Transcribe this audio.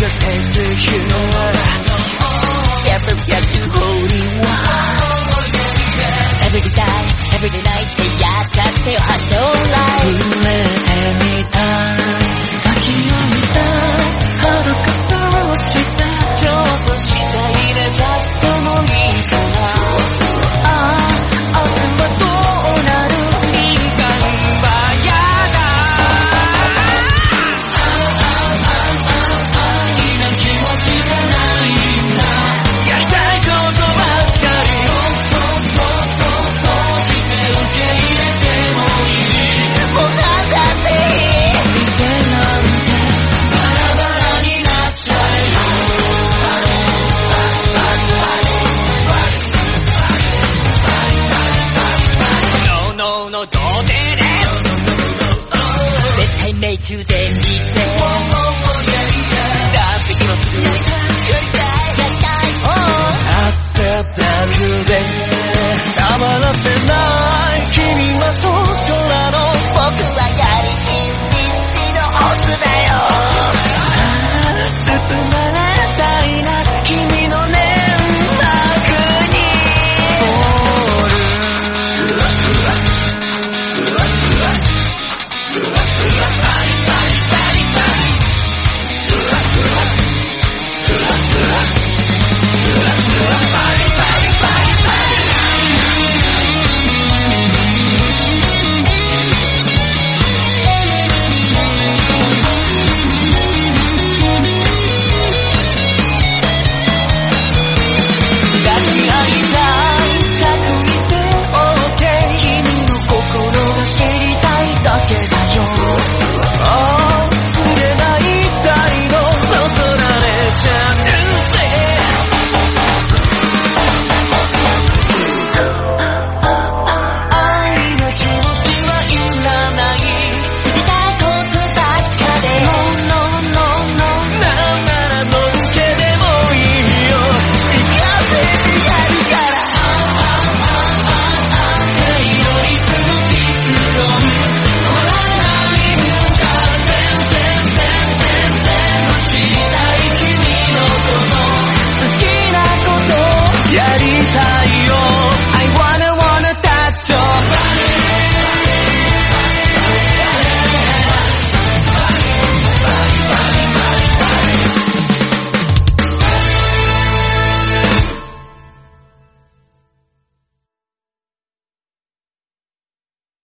your temperature. Never get to holding one. Every night, yeah, that's the hustle life. Anytime. 先を見た、はるかとしたちょっとした入れたってもいいかな。ああ、明日はどうなる？敏感はやだ。今気持ちがないんだ。やりたいことばっかり閉じて受け入れてもいい。もうなんだっていい。なんてバラバラになっちゃえよ。No, no, no, 童貞です。絶対命中で見て。ラッピキもする。やりたい。あっただけでたまらせない。君はそ空の僕は